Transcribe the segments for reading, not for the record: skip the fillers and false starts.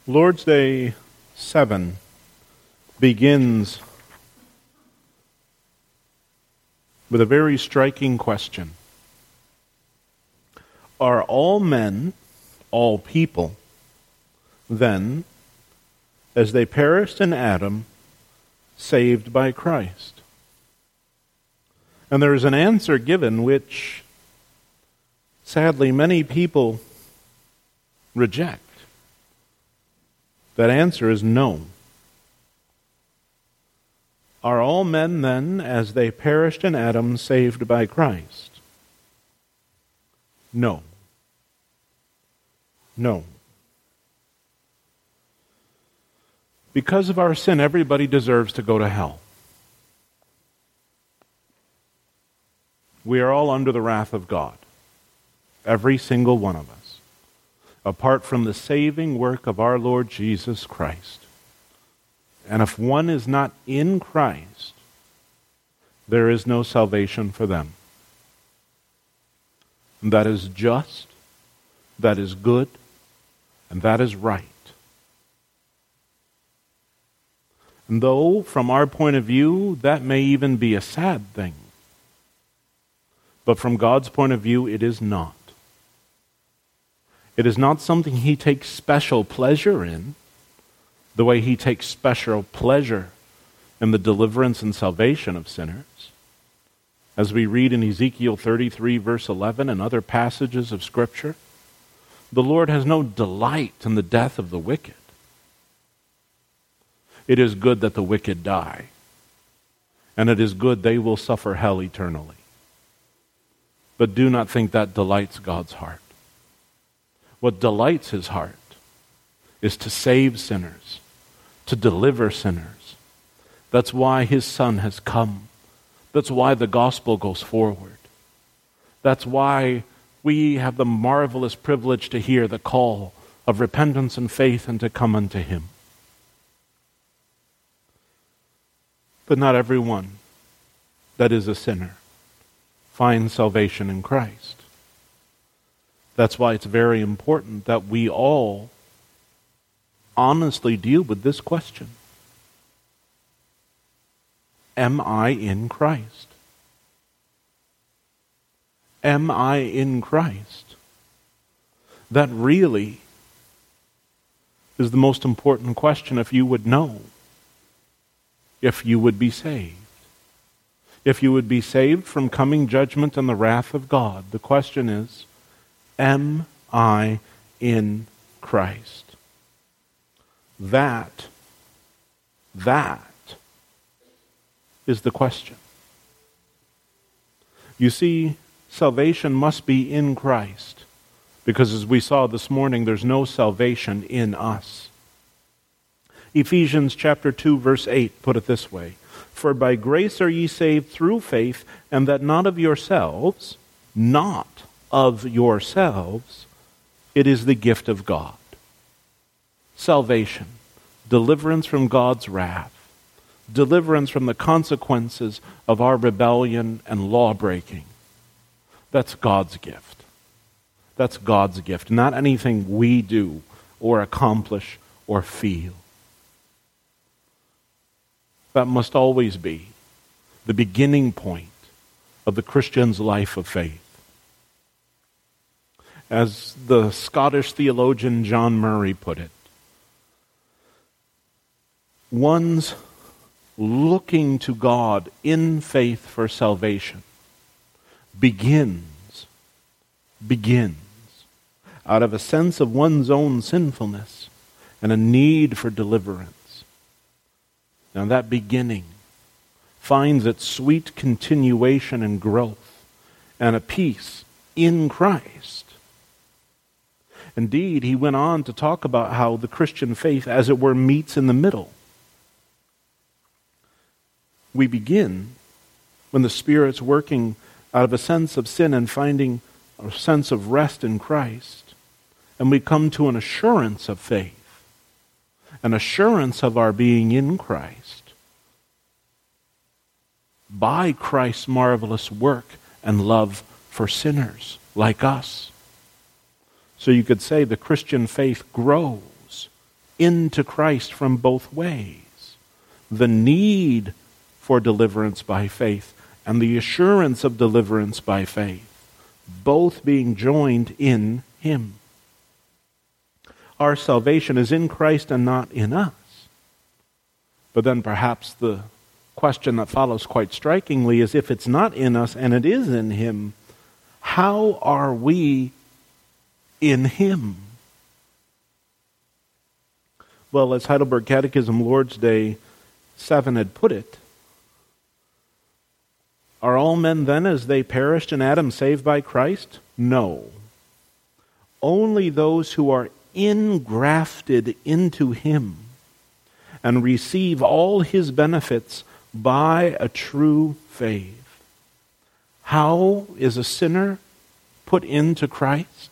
Lord's Day 7 begins with a very striking question. Are all men, all people, then, as they perished in Adam, saved by Christ? And there is an answer given which, sadly, many people reject. That answer is no. Are all men then, as they perished in Adam, saved by Christ? No. No. Because of our sin, everybody deserves to go to hell. We are all under the wrath of God. Every single one of us. Apart from the saving work of our Lord Jesus Christ. And if one is not in Christ, there is no salvation for them. And that is just, that is good, and that is right. And though, from our point of view, that may even be a sad thing, but from God's point of view, it is not. It is not something He takes special pleasure in, the way He takes special pleasure in the deliverance and salvation of sinners. As we read in Ezekiel 33, verse 11, and other passages of Scripture, the Lord has no delight in the death of the wicked. It is good that the wicked die, and it is good they will suffer hell eternally. But do not think that delights God's heart. What delights His heart is to save sinners, to deliver sinners. That's why His Son has come. That's why the gospel goes forward. That's why we have the marvelous privilege to hear the call of repentance and faith and to come unto Him. But not everyone that is a sinner finds salvation in Christ. That's why it's very important that we all honestly deal with this question. Am I in Christ? Am I in Christ? That really is the most important question if you would know. If you would be saved. If you would be saved from coming judgment and the wrath of God, the question is, am I in Christ? That is the question. You see, salvation must be in Christ, because as we saw this morning, there's no salvation in us. Ephesians chapter 2, verse 8 put it this way, "For by grace are ye saved through faith, and that not of yourselves, it is the gift of God." Salvation, deliverance from God's wrath, deliverance from the consequences of our rebellion and law-breaking. That's God's gift. That's God's gift, not anything we do or accomplish or feel. That must always be the beginning point of the Christian's life of faith. As the Scottish theologian John Murray put it, one's looking to God in faith for salvation begins out of a sense of one's own sinfulness and a need for deliverance. Now that beginning finds its sweet continuation and growth and a peace in Christ. Indeed, he went on to talk about how the Christian faith, as it were, meets in the middle. We begin when the Spirit's working out of a sense of sin and finding a sense of rest in Christ. And we come to an assurance of faith, an assurance of our being in Christ by Christ's marvelous work and love for sinners like us. So you could say the Christian faith grows into Christ from both ways. The need for deliverance by faith and the assurance of deliverance by faith, both being joined in Him. Our salvation is in Christ and not in us. But then perhaps the question that follows quite strikingly is, if it's not in us and it is in Him, how are we in Him? Well, as Heidelberg Catechism Lord's Day 7 had put it, are all men then as they perished in Adam saved by Christ? No. Only those who are ingrafted into Him and receive all His benefits by a true faith. How is a sinner put into Christ?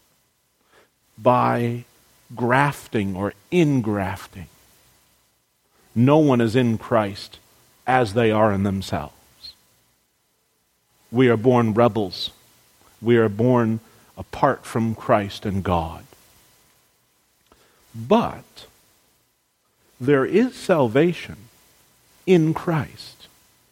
By grafting or ingrafting. No one is in Christ as they are in themselves. We are born rebels. We are born apart from Christ and God. But there is salvation in Christ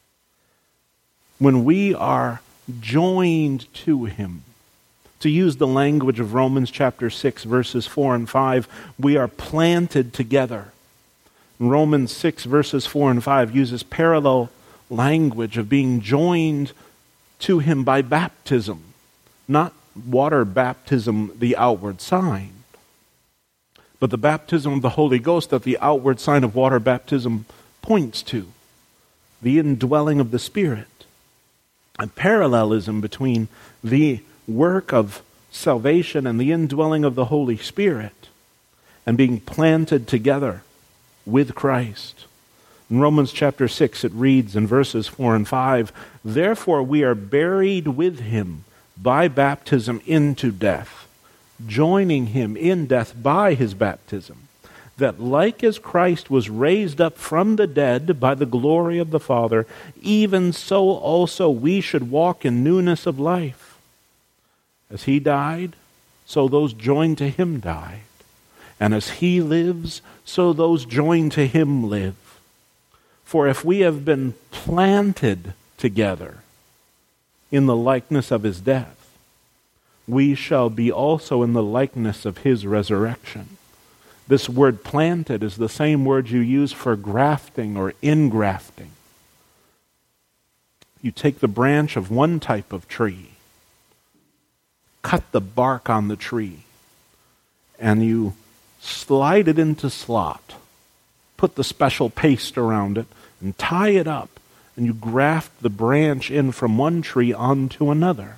when we are joined to Him. To use the language of Romans chapter 6, verses 4 and 5, we are planted together. Romans 6, verses 4 and 5 uses parallel language of being joined to Him by baptism, not water baptism, the outward sign, but the baptism of the Holy Ghost that the outward sign of water baptism points to, the indwelling of the Spirit. A parallelism between the work of salvation and the indwelling of the Holy Spirit and being planted together with Christ. In Romans chapter 6, it reads in verses 4 and 5, "Therefore we are buried with Him by baptism into death, joining Him in death by His baptism, that like as Christ was raised up from the dead by the glory of the Father, even so also we should walk in newness of life. As He died, so those joined to Him died. And as He lives, so those joined to Him live. For if we have been planted together in the likeness of His death, we shall be also in the likeness of His resurrection." This word planted is the same word you use for grafting or ingrafting. You take the branch of one type of tree, cut the bark on the tree, and you slide it into slot, put the special paste around it, and tie it up, and you graft the branch in from one tree onto another.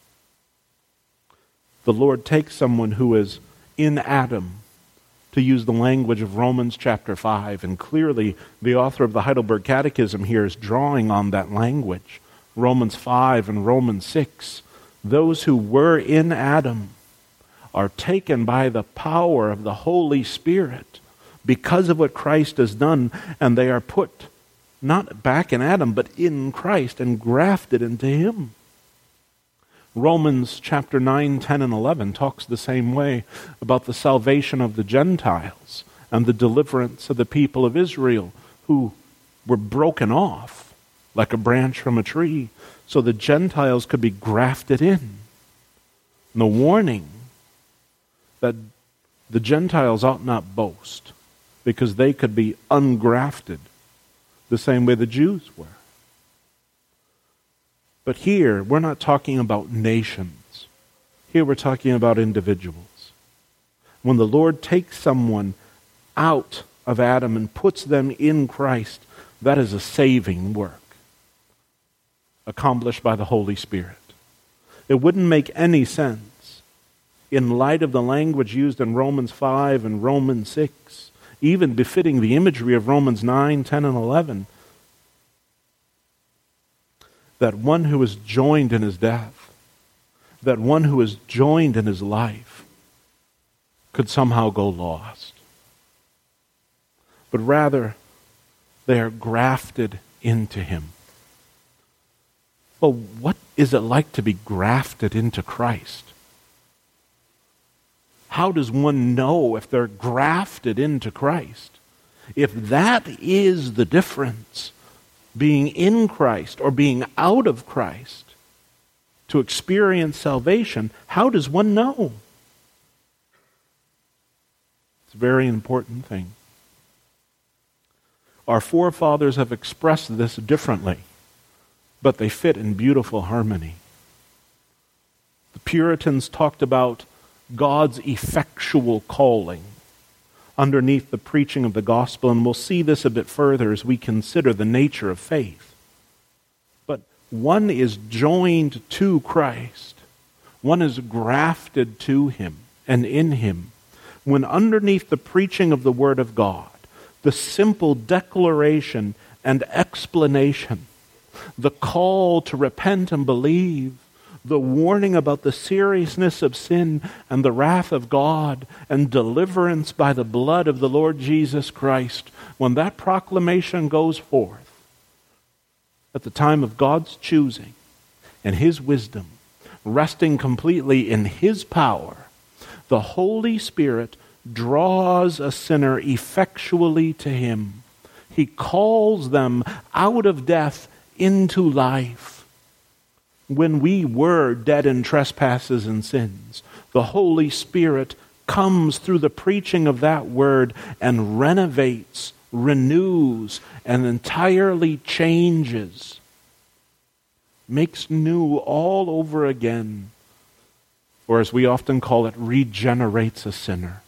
The Lord takes someone who is in Adam, to use the language of Romans chapter 5, and clearly the author of the Heidelberg Catechism here is drawing on that language. Romans 5 and Romans 6. Those who were in Adam are taken by the power of the Holy Spirit because of what Christ has done, and they are put not back in Adam, but in Christ and grafted into Him. Romans chapter 9, 10, and 11 talks the same way about the salvation of the Gentiles and the deliverance of the people of Israel who were broken off like a branch from a tree so the Gentiles could be grafted in. And the warning that the Gentiles ought not boast because they could be ungrafted the same way the Jews were. But here, we're not talking about nations. Here we're talking about individuals. When the Lord takes someone out of Adam and puts them in Christ, that is a saving work accomplished by the Holy Spirit. It wouldn't make any sense in light of the language used in Romans 5 and Romans 6, even befitting the imagery of Romans 9, 10, and 11, that one who is joined in His death, that one who is joined in His life, could somehow go lost. But rather, they are grafted into Him. Well, what is it like to be grafted into Christ? How does one know if they're grafted into Christ? If that is the difference, being in Christ or being out of Christ to experience salvation, how does one know? It's a very important thing. Our forefathers have expressed this differently, but they fit in beautiful harmony. The Puritans talked about God's effectual calling underneath the preaching of the gospel, and we'll see this a bit further as we consider the nature of faith. But one is joined to Christ. One is grafted to Him and in Him when underneath the preaching of the Word of God, the simple declaration and explanation, the call to repent and believe, the warning about the seriousness of sin and the wrath of God and deliverance by the blood of the Lord Jesus Christ, when that proclamation goes forth at the time of God's choosing and His wisdom, resting completely in His power, the Holy Spirit draws a sinner effectually to Him. He calls them out of death into life. When we were dead in trespasses and sins, the Holy Spirit comes through the preaching of that word and renovates, renews, and entirely changes, makes new all over again, or as we often call it, regenerates a sinner.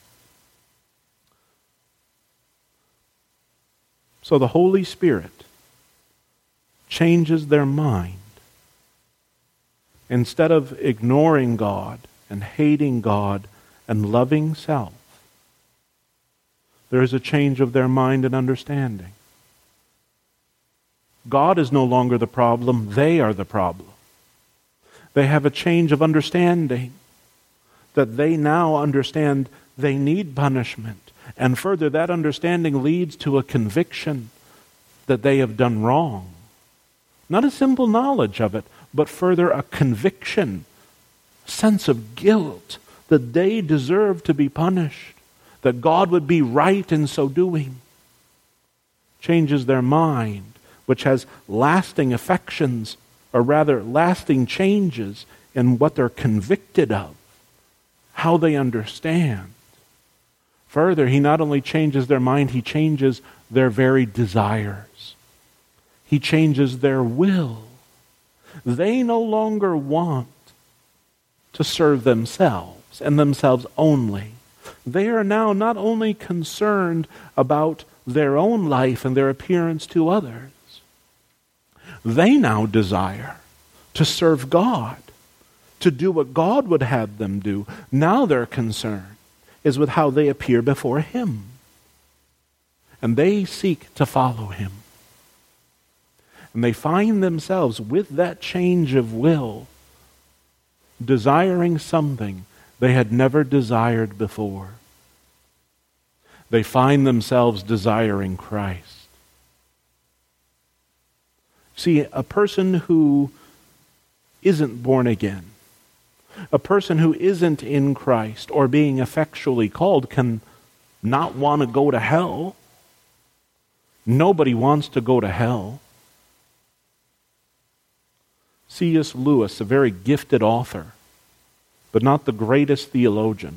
So the Holy Spirit changes their mind. Instead of ignoring God and hating God and loving self, there is a change of their mind and understanding. God is no longer the problem, they are the problem. They have a change of understanding, that they now understand they need punishment. And further, that understanding leads to a conviction that they have done wrong. Not a simple knowledge of it, but further a conviction, sense of guilt, that they deserve to be punished, that God would be right in so doing. Changes their mind, which has lasting affections, or rather lasting changes in what they're convicted of, how they understand. Further, He not only changes their mind, He changes their very desires. He changes their will. They no longer want to serve themselves and themselves only. They are now not only concerned about their own life and their appearance to others. They now desire to serve God, to do what God would have them do. Now their concern is with how they appear before Him. And they seek to follow Him. And they find themselves with that change of will, desiring something they had never desired before. They find themselves desiring Christ. See, a person who isn't born again, a person who isn't in Christ or being effectually called can not want to go to hell. Nobody wants to go to hell. C.S. Lewis, a very gifted author, but not the greatest theologian,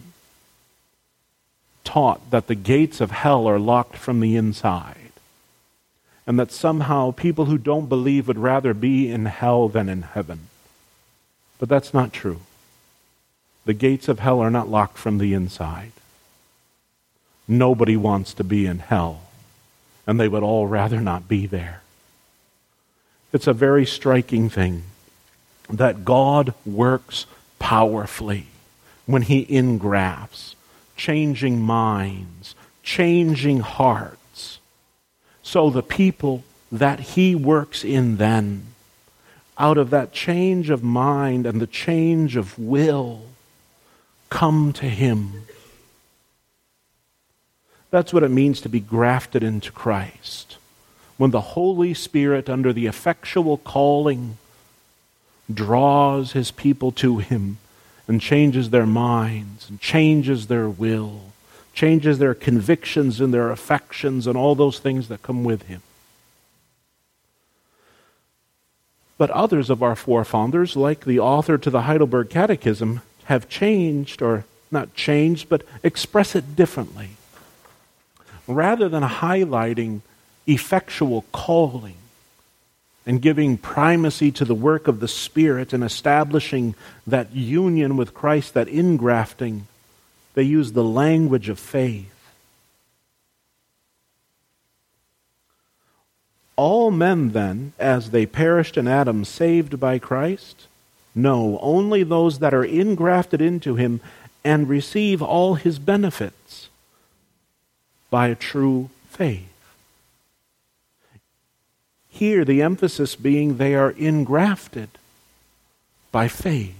taught that the gates of hell are locked from the inside, and that somehow people who don't believe would rather be in hell than in heaven. But that's not true. The gates of hell are not locked from the inside. Nobody wants to be in hell, and they would all rather not be there. It's a very striking thing that God works powerfully when He ingrafts, changing minds, changing hearts. So the people that He works in then, out of that change of mind and the change of will, come to Him. That's what it means to be grafted into Christ. When the Holy Spirit, under the effectual calling, draws His people to Him and changes their minds and changes their will, changes their convictions and their affections and all those things that come with him. But others of our forefathers, like the author to the Heidelberg Catechism, have changed, or not changed, but express it differently. Rather than highlighting effectual calling and giving primacy to the work of the Spirit and establishing that union with Christ, that ingrafting, they use the language of faith. All men then, as they perished in Adam, saved by Christ? No, only those that are ingrafted into him and receive all his benefits by a true faith. Here the emphasis being they are ingrafted by faith.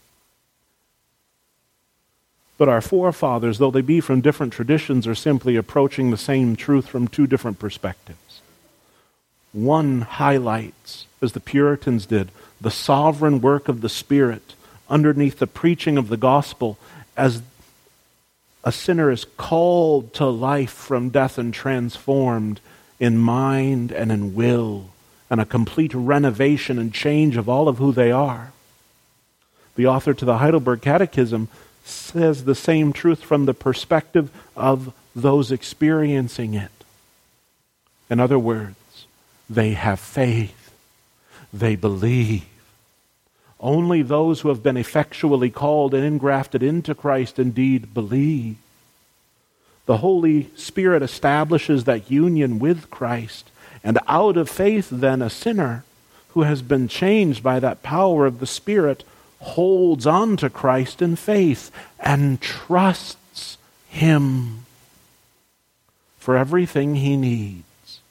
But our forefathers, though they be from different traditions, are simply approaching the same truth from two different perspectives. One highlights, as the Puritans did, the sovereign work of the Spirit underneath the preaching of the gospel as a sinner is called to life from death and transformed in mind and in will, and a complete renovation and change of all of who they are. The author to the Heidelberg Catechism says the same truth from the perspective of those experiencing it. In other words, they have faith. They believe. Only those who have been effectually called and engrafted into Christ indeed believe. The Holy Spirit establishes that union with Christ, and out of faith then a sinner who has been changed by that power of the Spirit holds on to Christ in faith and trusts him for everything he needs.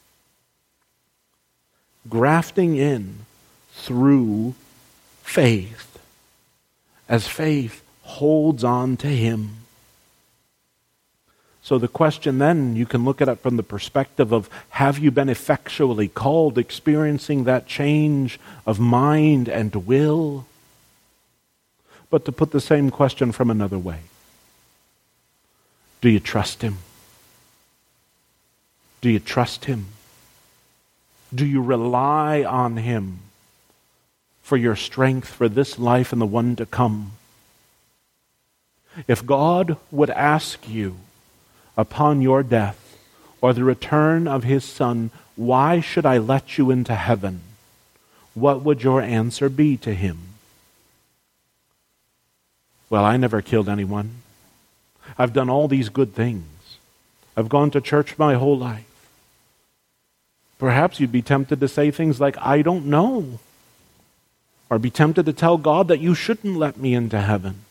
Grafting in through faith, as faith holds on to him. So the question then, you can look at it from the perspective of, have you been effectually called, experiencing that change of mind and will? But to put the same question from another way, do you trust him? Do you trust him? Do you rely on him for your strength for this life and the one to come? If God would ask you upon your death or the return of his Son, why should I let you into heaven? What would your answer be to him? Well, I never killed anyone. I've done all these good things. I've gone to church my whole life. Perhaps you'd be tempted to say things like, I don't know. Or be tempted to tell God that you shouldn't let me into heaven.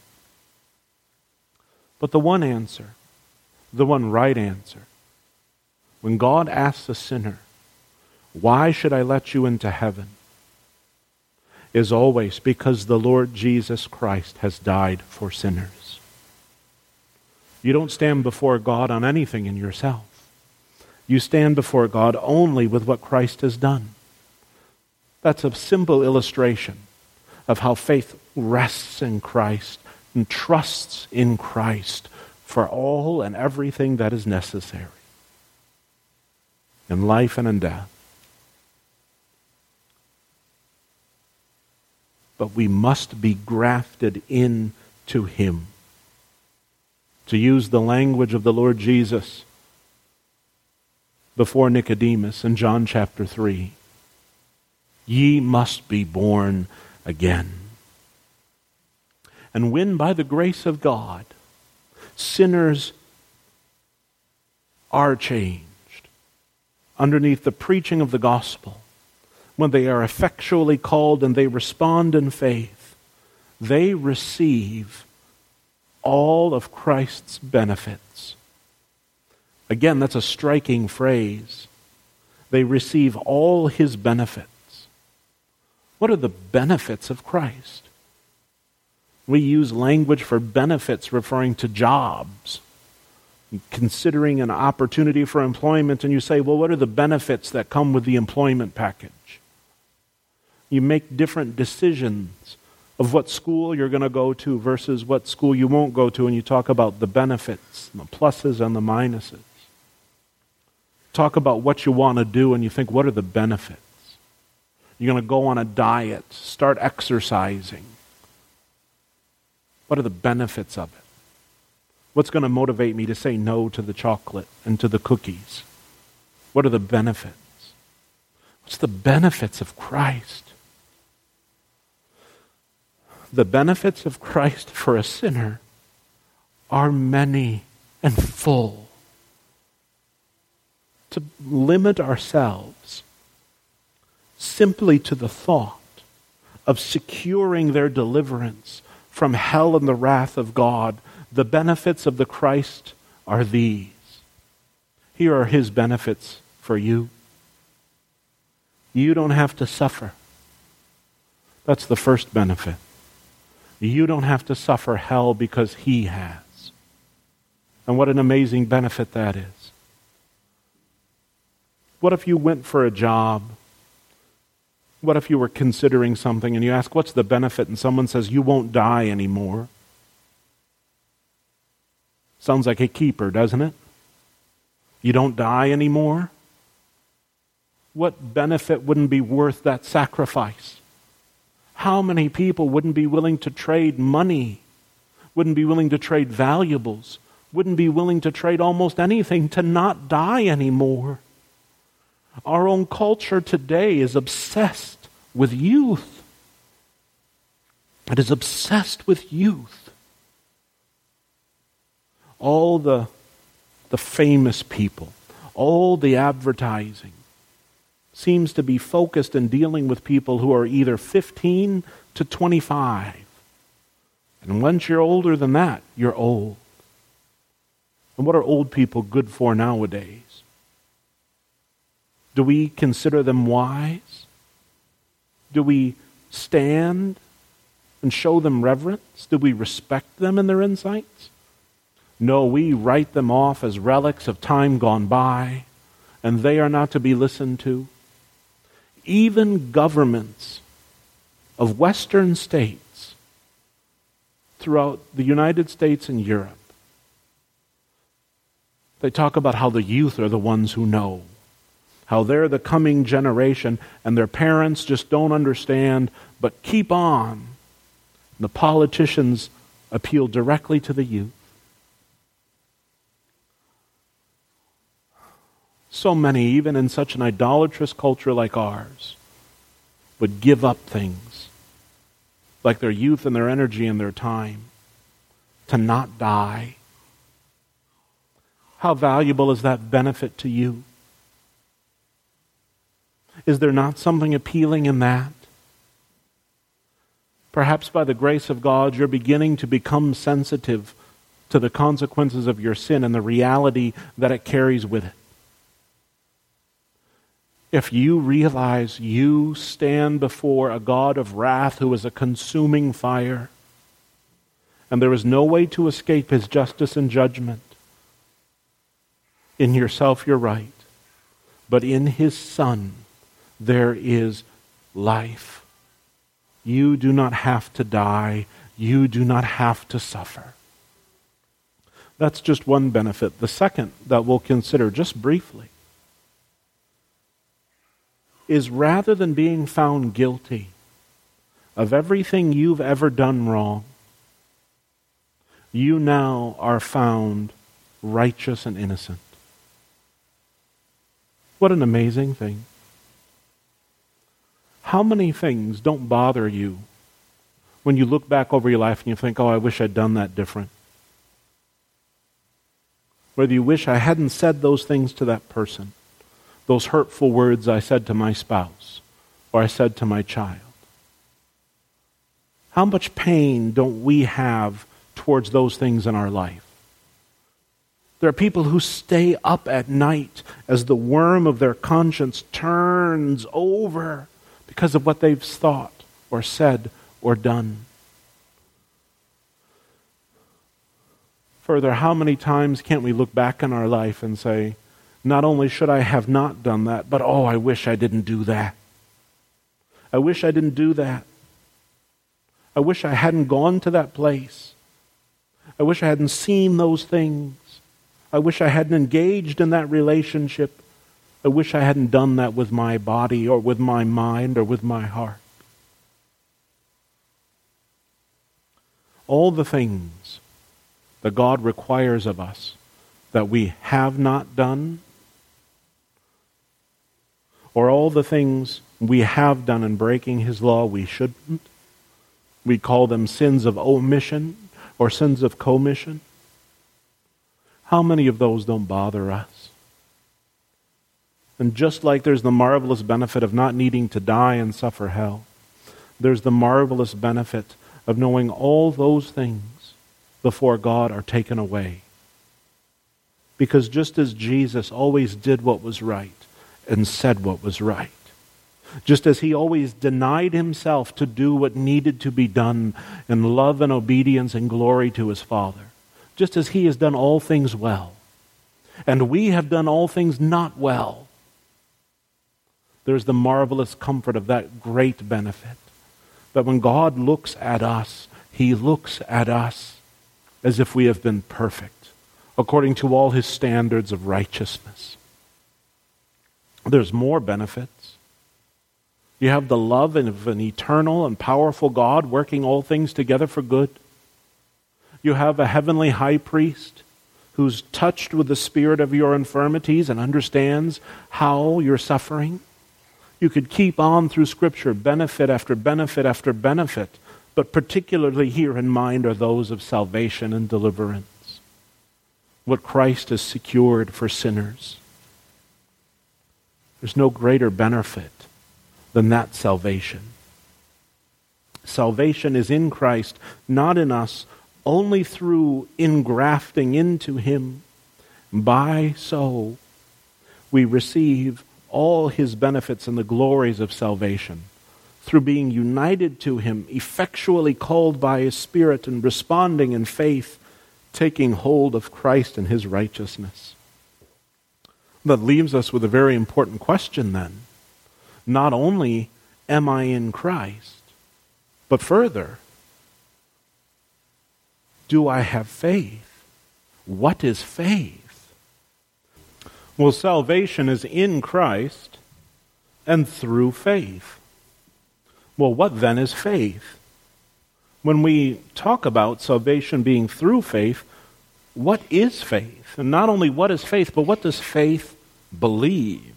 But the one answer, the one right answer, when God asks a sinner, why should I let you into heaven? Is always because the Lord Jesus Christ has died for sinners. You don't stand before God on anything in yourself. You stand before God only with what Christ has done. That's a simple illustration of how faith rests in Christ and trusts in Christ for all and everything that is necessary in life and in death. But we must be grafted into him. To use the language of the Lord Jesus before Nicodemus in John chapter 3, ye must be born again. And when by the grace of God, sinners are changed underneath the preaching of the gospel, when they are effectually called and they respond in faith, they receive all of Christ's benefits. Again, that's a striking phrase. They receive all his benefits. What are the benefits of Christ? We use language for benefits referring to jobs. Considering an opportunity for employment, and you say, well, what are the benefits that come with the employment package? You make different decisions of what school you're going to go to versus what school you won't go to, and you talk about the benefits, the pluses and the minuses. Talk about what you want to do, and you think, what are the benefits? You're going to go on a diet, start exercising. What are the benefits of it? What's going to motivate me to say no to the chocolate and to the cookies? What are the benefits? What's the benefits of Christ? The benefits of Christ for a sinner are many and full. To limit ourselves simply to the thought of securing their deliverance from hell and the wrath of God, the benefits of the Christ are these. Here are his benefits for you. You don't have to suffer. That's the first benefit. You don't have to suffer hell because he has. And what an amazing benefit that is. What if you went for a job? What if you were considering something and you ask, what's the benefit? And someone says, you won't die anymore. Sounds like a keeper, doesn't it? You don't die anymore? What benefit wouldn't be worth that sacrifice? How many people wouldn't be willing to trade money, wouldn't be willing to trade valuables, wouldn't be willing to trade almost anything to not die anymore? Our own culture today is obsessed with youth. It is obsessed with youth. All the famous people, all the advertising seems to be focused in dealing with people who are either 15 to 25. And once you're older than that, you're old. And what are old people good for nowadays? Do we consider them wise? Do we stand and show them reverence? Do we respect them and their insights? No, we write them off as relics of time gone by, and they are not to be listened to. Even governments of Western states throughout the United States and Europe, they talk about how the youth are the ones who know, how they're the coming generation, and their parents just don't understand, but keep on. The politicians appeal directly to the youth. So many, even in such an idolatrous culture like ours, would give up things like their youth and their energy and their time to not die. How valuable is that benefit to you? Is there not something appealing in that? Perhaps by the grace of God, you're beginning to become sensitive to the consequences of your sin and the reality that it carries with it. If you realize you stand before a God of wrath who is a consuming fire, and there is no way to escape his justice and judgment, in yourself you're right, but in his Son there is life. You do not have to die. You do not have to suffer. That's just one benefit. The second that we'll consider just briefly is rather than being found guilty of everything you've ever done wrong, you now are found righteous and innocent. What an amazing thing. How many things don't bother you when you look back over your life and you think, oh, I wish I'd done that different? Whether you wish I hadn't said those things to that person, those hurtful words I said to my spouse, or I said to my child. How much pain don't we have towards those things in our life? There are people who stay up at night as the worm of their conscience turns over because of what they've thought or said or done. Further, how many times can't we look back in our life and say, not only should I have not done that, but oh, I wish I didn't do that. I wish I didn't do that. I wish I hadn't gone to that place. I wish I hadn't seen those things. I wish I hadn't engaged in that relationship. I wish I hadn't done that with my body or with my mind or with my heart. All the things that God requires of us that we have not done, or all the things we have done in breaking His law we shouldn't. We call them sins of omission or sins of commission. How many of those don't bother us? And just like there's the marvelous benefit of not needing to die and suffer hell, there's the marvelous benefit of knowing all those things before God are taken away. Because just as Jesus always did what was right and said what was right, just as He always denied Himself to do what needed to be done in love and obedience and glory to His Father, just as He has done all things well, and we have done all things not well, there's the marvelous comfort of that great benefit. That when God looks at us, He looks at us as if we have been perfect, according to all His standards of righteousness. There's more benefits. You have the love of an eternal and powerful God working all things together for good. You have a heavenly high priest who's touched with the spirit of your infirmities and understands how you're suffering. You could keep on through Scripture, benefit after benefit after benefit, but particularly here in mind are those of salvation and deliverance. What Christ has secured for sinners. There's no greater benefit than that salvation. Salvation is in Christ, not in us, only through ingrafting into Him. By so we receive all His benefits and the glories of salvation through being united to Him, effectually called by His Spirit and responding in faith, taking hold of Christ and His righteousness. That leaves us with a very important question then. Not only am I in Christ, but further, do I have faith? What is faith? Well, salvation is in Christ and through faith. Well, what then is faith? When we talk about salvation being through faith, what is faith? And not only what is faith, but what does faith believe?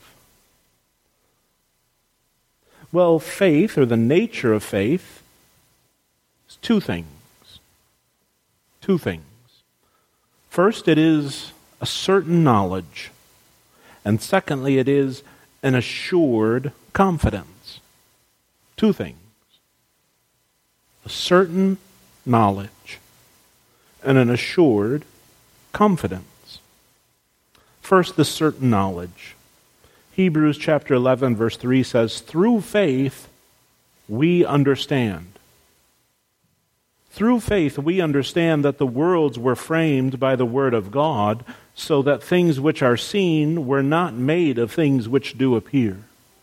Well, faith, or the nature of faith, is two things. Two things. First, it is a certain knowledge. And secondly, it is an assured confidence. Two things. A certain knowledge and an assured confidence. First, the certain knowledge. Hebrews chapter 11, verse 3 says, "Through faith we understand." Through faith we understand that the worlds were framed by the word of God, so that things which are seen were not made of things which do appear.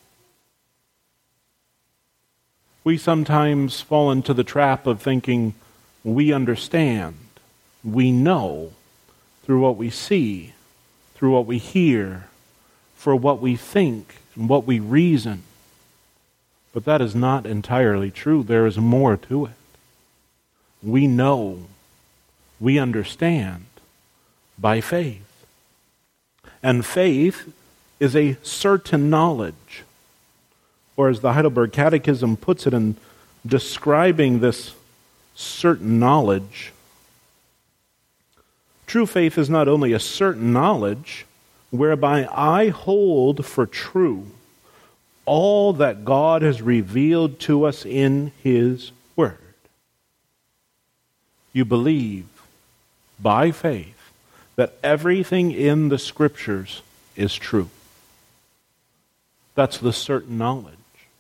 We sometimes fall into the trap of thinking we understand, we know, through what we see, through what we hear, for what we think and what we reason. But that is not entirely true. There is more to it. We know, we understand by faith. And faith is a certain knowledge. Or as the Heidelberg Catechism puts it in describing this certain knowledge, true faith is not only a certain knowledge whereby I hold for true all that God has revealed to us in His Word. You believe by faith that everything in the Scriptures is true. That's the certain knowledge.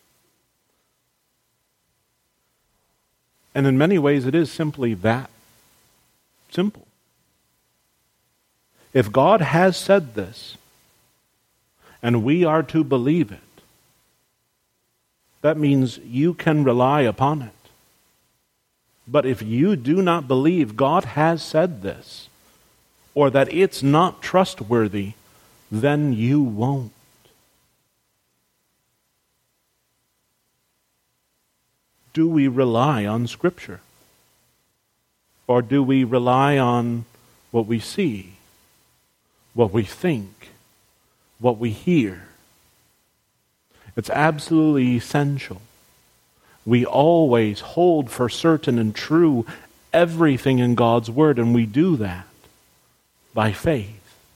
And in many ways it is simply that simple. If God has said this, and we are to believe it, that means you can rely upon it. But if you do not believe God has said this, or that it's not trustworthy, then you won't. Do we rely on Scripture? Or do we rely on what we see, what we think, what we hear? It's absolutely essential. We always hold for certain and true everything in God's Word, and we do that by faith.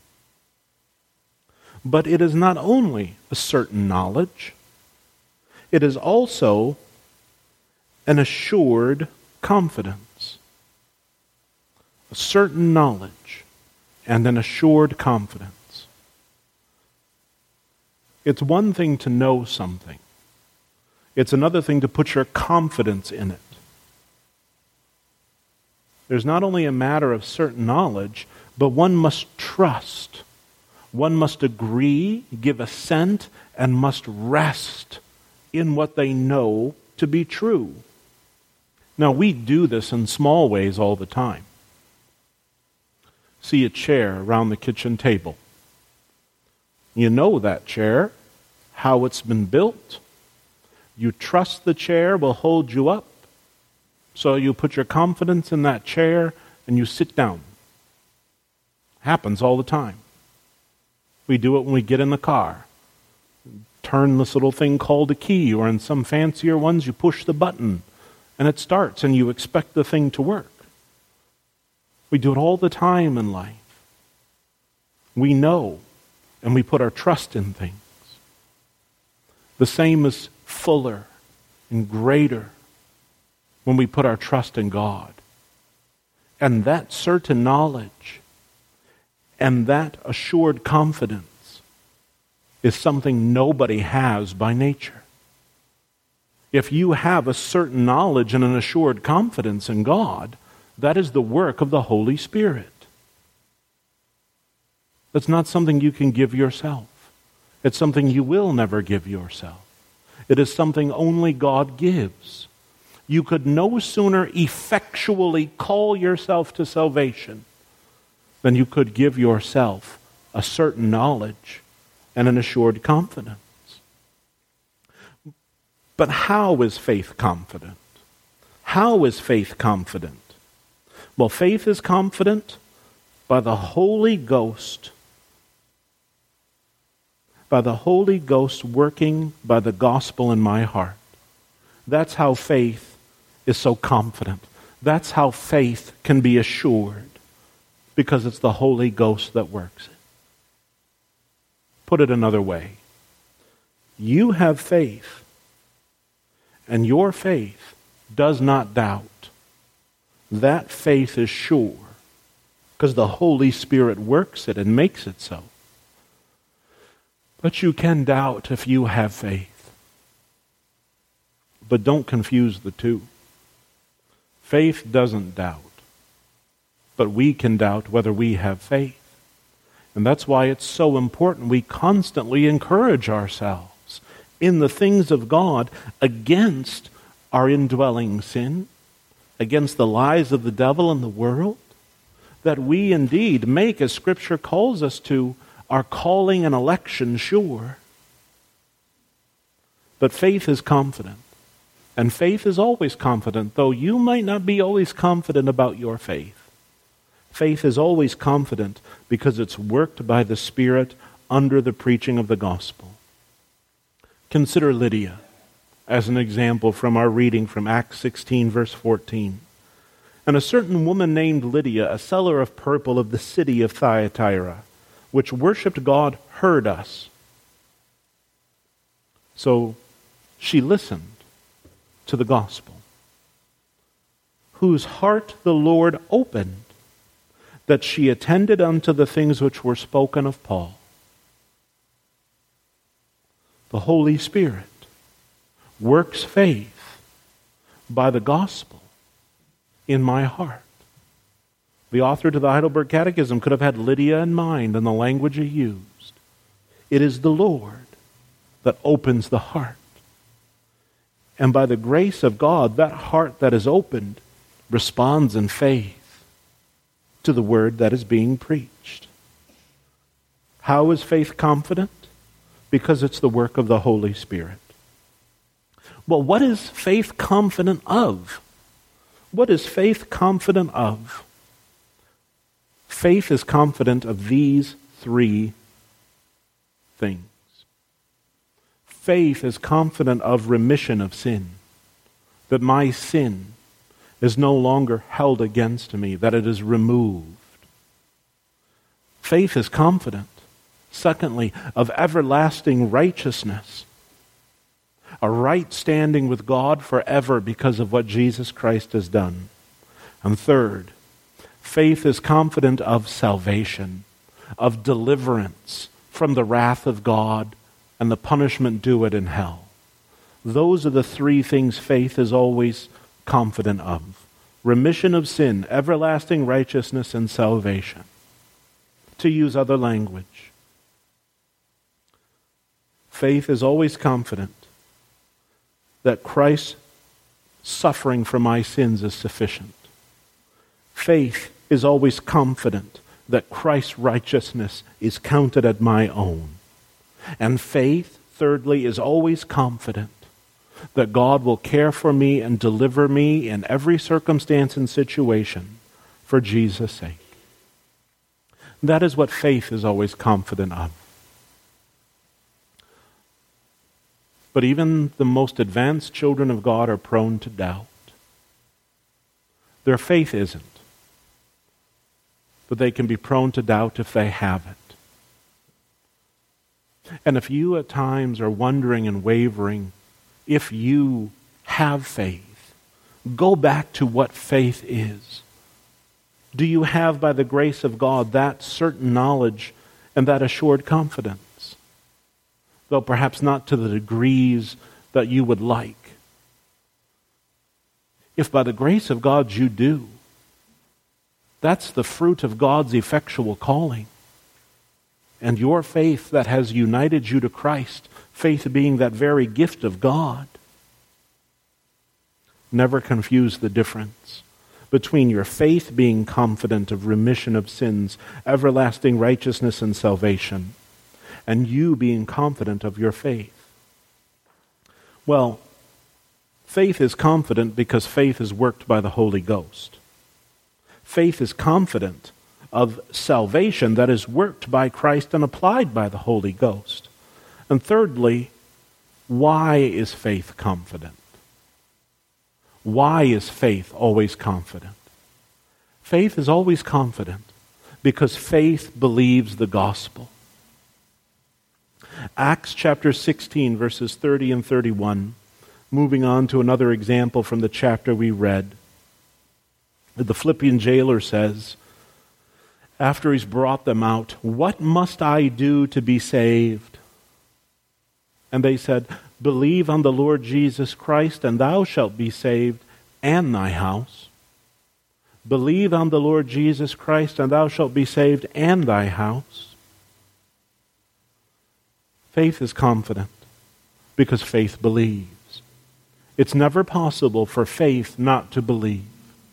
But it is not only a certain knowledge, it is also an assured confidence. A certain knowledge and an assured confidence. It's one thing to know something. It's another thing to put your confidence in it. There's not only a matter of certain knowledge, but one must trust. One must agree, give assent, and must rest in what they know to be true. Now, we do this in small ways all the time. See a chair around the kitchen table. You know that chair, how it's been built. You trust the chair will hold you up. So you put your confidence in that chair and you sit down. Happens all the time. We do it when we get in the car. Turn this little thing called a key, or in some fancier ones, you push the button and it starts and you expect the thing to work. We do it all the time in life. We know and we put our trust in things. The same is fuller and greater when we put our trust in God. And that certain knowledge and that assured confidence is something nobody has by nature. If you have a certain knowledge and an assured confidence in God, that is the work of the Holy Spirit. That's not something you can give yourself. It's something you will never give yourself. It is something only God gives. You could no sooner effectually call yourself to salvation than you could give yourself a certain knowledge and an assured confidence. But how is faith confident? How is faith confident? Well, faith is confident by the Holy Ghost. By the Holy Ghost working by the gospel in my heart. That's how faith is so confident. That's how faith can be assured, because it's the Holy Ghost that works it. Put it another way. You have faith, and your faith does not doubt. That faith is sure, because the Holy Spirit works it and makes it so. But you can doubt if you have faith. But don't confuse the two. Faith doesn't doubt. But we can doubt whether we have faith. And that's why it's so important we constantly encourage ourselves in the things of God against our indwelling sin, against the lies of the devil and the world, that we indeed make, as Scripture calls us to, our calling and election sure. But faith is confident. And faith is always confident, though you might not be always confident about your faith. Faith is always confident because it's worked by the Spirit under the preaching of the gospel. Consider Lydia as an example from our reading from Acts 16, verse 14. And a certain woman named Lydia, a seller of purple of the city of Thyatira, which worshipped God, heard us. So she listened to the gospel, whose heart the Lord opened, that she attended unto the things which were spoken of Paul. The Holy Spirit works faith by the gospel in my heart. The author to the Heidelberg Catechism could have had Lydia in mind in the language he used. It is the Lord that opens the heart. And by the grace of God, that heart that is opened responds in faith to the word that is being preached. How is faith confident? Because it's the work of the Holy Spirit. Well, what is faith confident of? What is faith confident of? Faith is confident of these three things. Faith is confident of remission of sin, that my sin is no longer held against me, that it is removed. Faith is confident, secondly, of everlasting righteousness, a right standing with God forever because of what Jesus Christ has done. And third, faith is confident of salvation, of deliverance from the wrath of God and the punishment due it in hell. Those are the three things faith is always confident of: remission of sin, everlasting righteousness, and salvation. To use other language, faith is always confident that Christ's suffering for my sins is sufficient. Faith is always confident that Christ's righteousness is counted as my own. And faith, thirdly, is always confident that God will care for me and deliver me in every circumstance and situation for Jesus' sake. That is what faith is always confident of. But even the most advanced children of God are prone to doubt. Their faith isn't. But they can be prone to doubt if they have it. And if you at times are wondering and wavering if you have faith, go back to what faith is. Do you have, by the grace of God, that certain knowledge and that assured confidence? Though perhaps not to the degrees that you would like. If by the grace of God you do, that's the fruit of God's effectual calling. And your faith that has united you to Christ, faith being that very gift of God. Never confuse the difference between your faith being confident of remission of sins, everlasting righteousness and salvation, and you being confident of your faith. Well, faith is confident because faith is worked by the Holy Ghost. Faith is confident of salvation that is worked by Christ and applied by the Holy Ghost. And thirdly, why is faith confident? Why is faith always confident? Faith is always confident because faith believes the gospel. Acts chapter 16, verses 30 and 31, moving on to another example from the chapter we read. The Philippian jailer says, after he's brought them out, "What must I do to be saved?" And they said, "Believe on the Lord Jesus Christ, and thou shalt be saved, and thy house." Believe on the Lord Jesus Christ, and thou shalt be saved, and thy house. Faith is confident because faith believes. It's never possible for faith not to believe.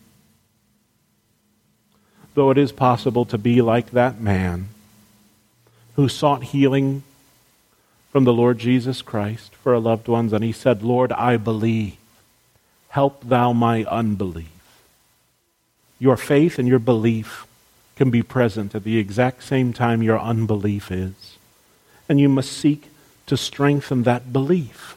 Though it is possible to be like that man who sought healing from the Lord Jesus Christ for our loved ones, and he said, "Lord, I believe. Help thou my unbelief." Your faith and your belief can be present at the exact same time your unbelief is. And you must seek to strengthen that belief,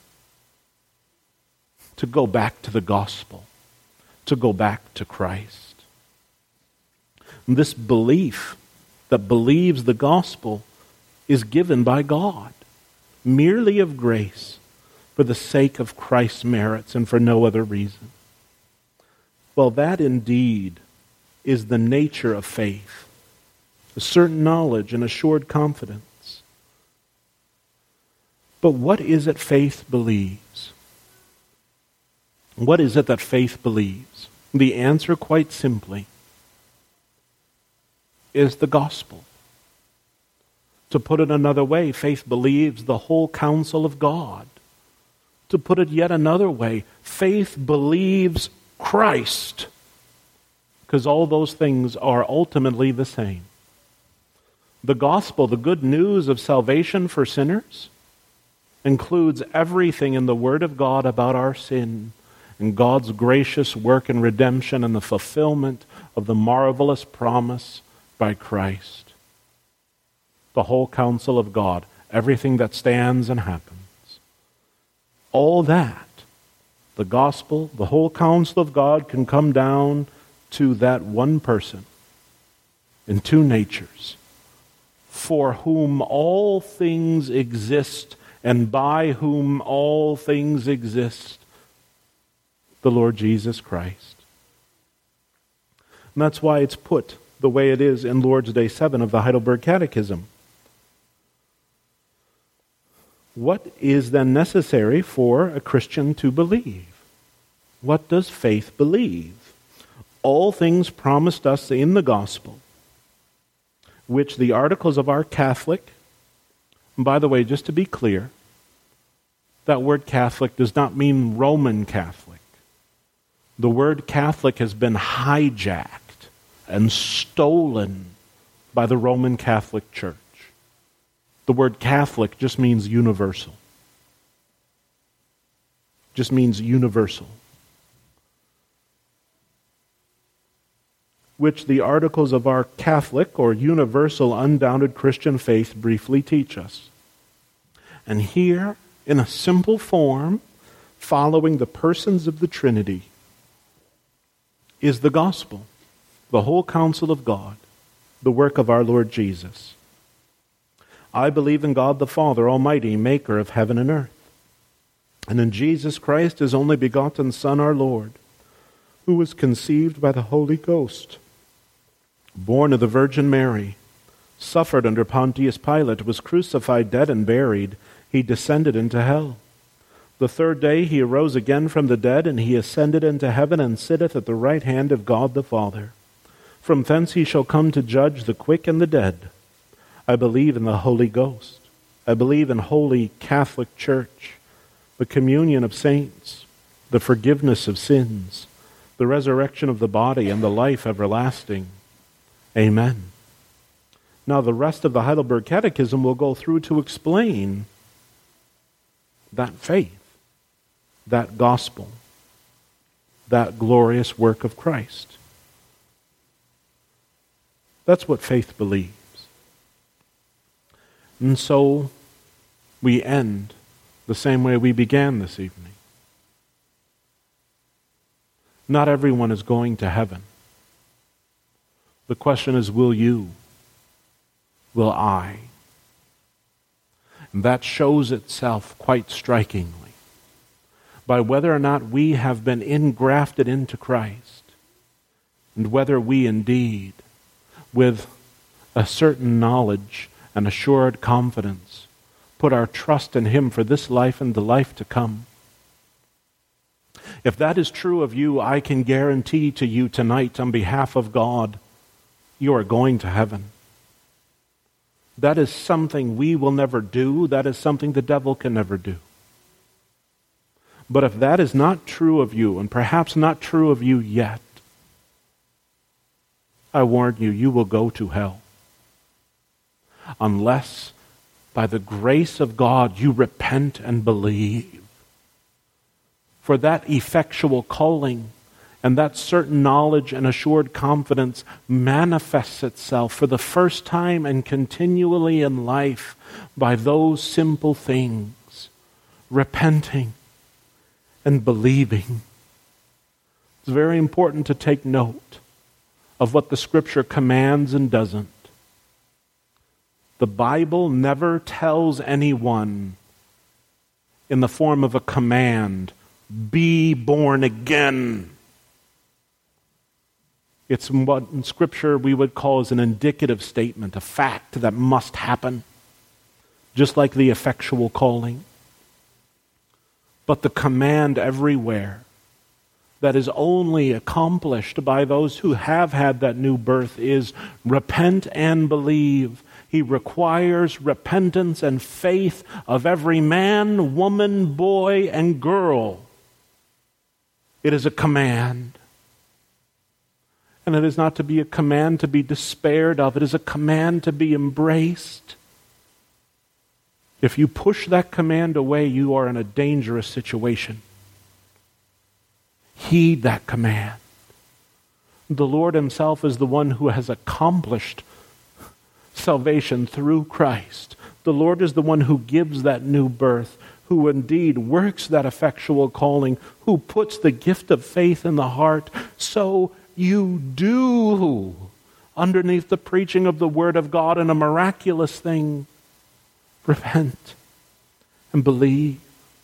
to go back to the gospel, to go back to Christ. And this belief that believes the gospel is given by God, merely of grace, for the sake of Christ's merits and for no other reason. Well, that indeed is the nature of faith, a certain knowledge and assured confidence. But what is it faith believes? What is it that faith believes? The answer, quite simply, is the gospel. To put it another way, faith believes the whole counsel of God. To put it yet another way, faith believes Christ because all those things are ultimately the same. The gospel, the good news of salvation for sinners, includes everything in the Word of God about our sin and God's gracious work in redemption and the fulfillment of the marvelous promise by Christ. The whole counsel of God, everything that stands and happens. All that, the gospel, the whole counsel of God can come down to that one person in two natures, for whom all things exist and by whom all things exist, the Lord Jesus Christ. And that's why it's put the way it is in Lord's Day 7 of the Heidelberg Catechism. What is then necessary for a Christian to believe? What does faith believe? All things promised us in the gospel, which the articles of our Catholic, and by the way, just to be clear, that word Catholic does not mean Roman Catholic. The word Catholic has been hijacked and stolen by the Roman Catholic Church. The word Catholic just means universal. Just means universal. Which the articles of our Catholic or universal undoubted Christian faith briefly teach us. And here, in a simple form, following the persons of the Trinity, is the gospel, the whole counsel of God, the work of our Lord Jesus. I believe in God the Father Almighty, maker of heaven and earth, and in Jesus Christ, his only begotten Son, our Lord, who was conceived by the Holy Ghost, born of the Virgin Mary, suffered under Pontius Pilate, was crucified, dead, and buried. He descended into hell. The third day he arose again from the dead, and he ascended into heaven, and sitteth at the right hand of God the Father. From thence he shall come to judge the quick and the dead. I believe in the Holy Ghost. I believe in Holy Catholic Church, the communion of saints, the forgiveness of sins, the resurrection of the body, and the life everlasting. Amen. Now the rest of the Heidelberg Catechism will go through to explain that faith, that gospel, that glorious work of Christ. That's what faith believes. And so we end the same way we began this evening. Not everyone is going to heaven. The question is, will you? Will I? And that shows itself quite strikingly by whether or not we have been engrafted into Christ, and whether we indeed, with a certain knowledge and assured confidence, put our trust in him for this life and the life to come. If that is true of you, I can guarantee to you tonight on behalf of God, you are going to heaven. That is something we will never do. That is something the devil can never do. But if that is not true of you, and perhaps not true of you yet, I warn you, you will go to hell. Unless, by the grace of God, you repent and believe. For that effectual calling and that certain knowledge and assured confidence manifests itself for the first time and continually in life by those simple things: repenting and believing. It's very important to take note of what the Scripture commands and doesn't. The Bible never tells anyone in the form of a command, be born again. It's what in Scripture we would call as an indicative statement, a fact that must happen, just like the effectual calling. But the command everywhere that is only accomplished by those who have had that new birth is repent and believe. He requires repentance and faith of every man, woman, boy, and girl. It is a command. And it is not to be a command to be despaired of. It is a command to be embraced. If you push that command away, you are in a dangerous situation. Heed that command. The Lord himself is the one who has accomplished salvation through Christ. The Lord is the one who gives that new birth, who indeed works that effectual calling, who puts the gift of faith in the heart. So you do, underneath the preaching of the Word of God, in a miraculous thing, repent and believe.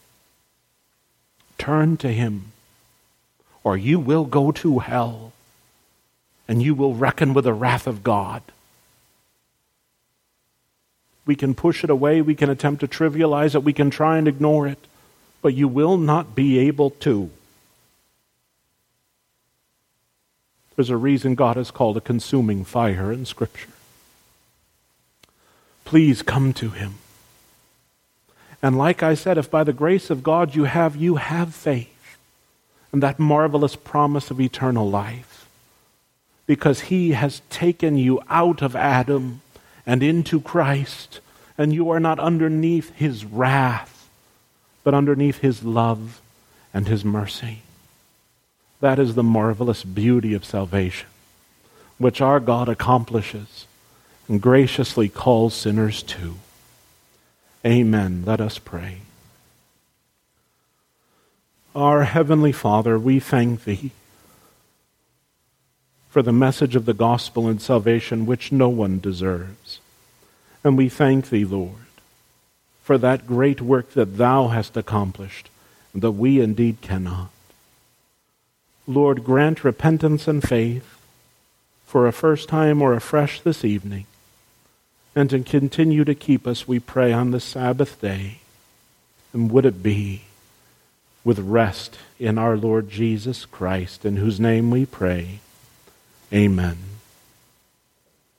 Turn to him, or you will go to hell, and you will reckon with the wrath of God. We can push it away, we can attempt to trivialize it, we can try and ignore it, but you will not be able to. There's a reason God is called a consuming fire in Scripture. Please come to him. And like I said, if by the grace of God you have faith and that marvelous promise of eternal life, because he has taken you out of Adam and into Christ, and you are not underneath his wrath, but underneath his love and his mercy. That is the marvelous beauty of salvation, which our God accomplishes and graciously calls sinners to. Amen. Let us pray. Our Heavenly Father, we thank thee for the message of the gospel and salvation which no one deserves. And we thank thee, Lord, for that great work that thou hast accomplished, and that we indeed cannot. Lord, grant repentance and faith for a first time or afresh this evening, and to continue to keep us, we pray, on the Sabbath day. And would it be with rest in our Lord Jesus Christ, in whose name we pray. Amen.